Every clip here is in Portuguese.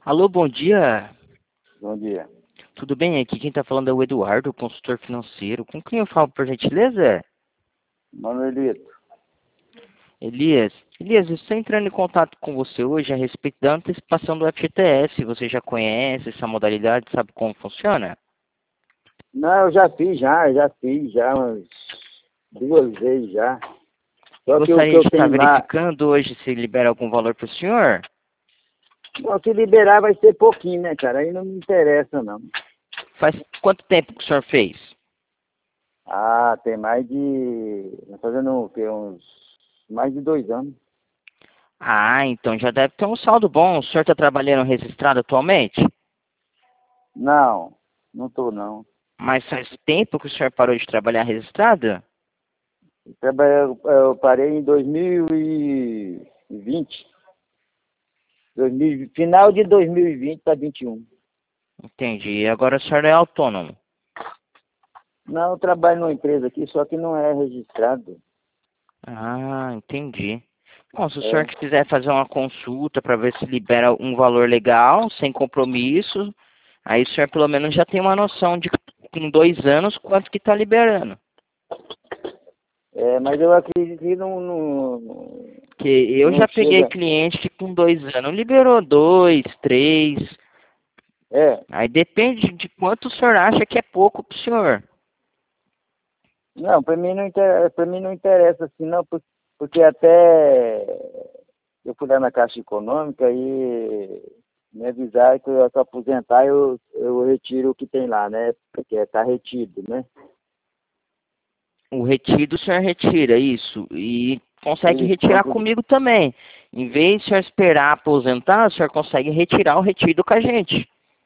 Alô, bom dia. Bom dia. Tudo bem? Aqui quem está falando é o Eduardo, consultor financeiro. Com quem eu falo, por gentileza? Manuelito. Elias. Elias, eu estou entrando em contato com você hoje a respeito da antecipação do FGTS. Você já conhece essa modalidade, sabe como funciona? Não, eu já fiz umas 2 vezes já. E Só que o que gostaria eu de estar tenho lá, verificando hoje se libera algum valor para o senhor? não, se liberar vai ser pouquinho, né, cara? Aí não me interessa, não. Faz quanto tempo que o senhor fez? Ah, tem mais de... Tá fazendo o quê? Mais de 2 anos. Ah, então já deve ter um saldo bom. O senhor está trabalhando registrado atualmente? Não, não tô, não. Mas faz tempo que o senhor parou de trabalhar registrado? Eu parei em 2020. Final de 2020 para 21. Entendi. Agora o senhor é autônomo. Não, eu trabalho numa empresa aqui, só que não é registrado. Ah, entendi. Bom, se o senhor É. quiser fazer uma consulta para ver se libera um valor legal, sem compromisso, aí o senhor pelo menos já tem uma noção de com 2 anos quanto que está liberando. É, mas eu acredito que Que eu não já peguei chega. cliente que com 2 anos liberou dois, três. É, Aí depende de quanto o senhor acha que é pouco para o senhor. não, para mim não interessa assim, não, porque até eu fui lá na Caixa Econômica e me avisaram que eu se aposentar eu retiro o que tem lá, né? Porque está retido, né? O retido o senhor retira, isso. E consegue Isso, retirar comigo também. Em vez de o senhor esperar aposentar, o senhor consegue retirar o retido com a gente.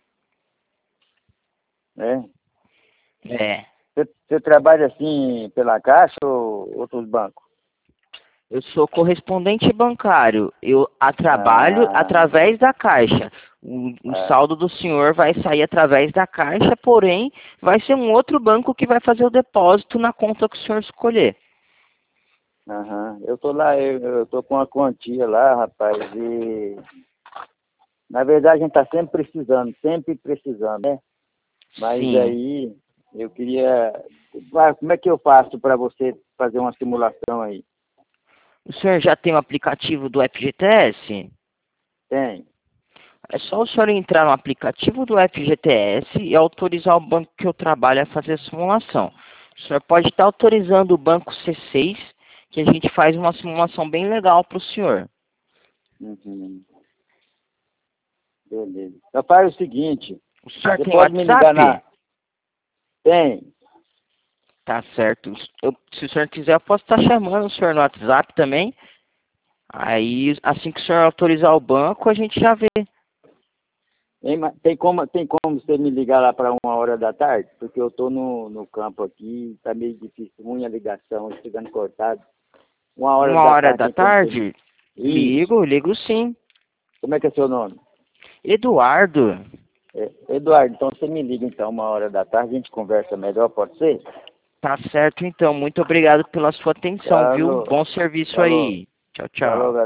né? É. Você trabalha assim pela Caixa ou outros bancos? Eu sou correspondente bancário. Eu trabalho Ah, através da Caixa. O é. saldo do senhor vai sair através da Caixa, porém, vai ser um outro banco que vai fazer o depósito na conta que o senhor escolher. Aham. Eu tô lá, eu tô com uma quantia lá, rapaz, e na verdade a gente tá sempre precisando, né? Mas Sim. aí eu queria. Ah, como é que eu faço para você fazer uma simulação aí? O senhor já tem o aplicativo do FGTS? Tem. É só o senhor entrar no aplicativo do FGTS e autorizar o banco que eu trabalho a fazer a simulação. O senhor pode estar autorizando o banco C6, que a gente faz uma simulação bem legal para o senhor. Uhum. Beleza. Então faz o seguinte, O senhor você tem pode me ligar WhatsApp? na. Tem. Tá certo. Se o senhor quiser, eu posso estar chamando o senhor no WhatsApp também. Aí, assim que o senhor autorizar o banco, a gente já vê. Tem como você me ligar lá para 1 hora da tarde? Porque eu tô no campo aqui, tá meio difícil, ruim a ligação, chegando cortado. Uma hora Uma da hora tarde da tem como você. tarde, Isso. ligo sim. Como é que é seu nome? Eduardo, É, Eduardo, então você me liga então 1 hora da tarde, a gente conversa melhor, pode ser? tá certo então. Muito obrigado pela sua atenção, viu? Falou, Bom serviço falou, aí. Tchau, falou, tchau.